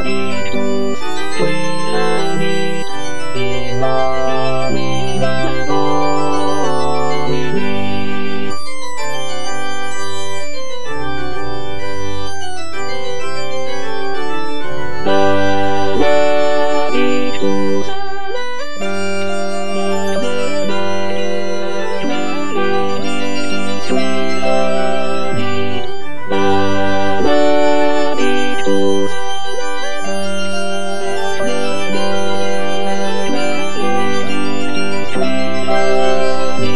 Habitus, Filani, in nomine Domini. Benedictus, Benedictus, Filani, Benedictus, Benedictus, Filani,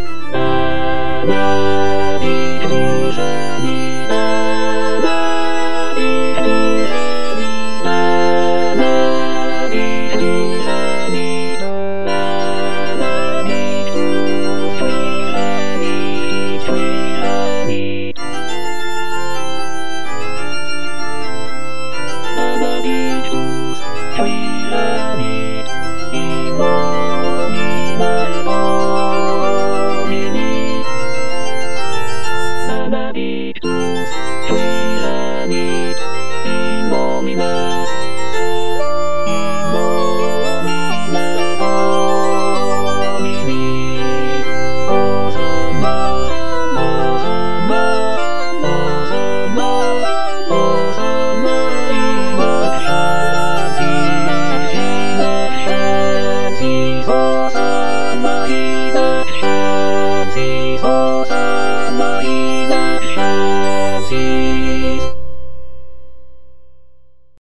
Benedictus, Benedictus, Filani, in nomine Domini. Benedictus, Filani, in nomine Domini. Hosanna, Hosanna, Hosanna, Hosanna in excelsis, in excelsis,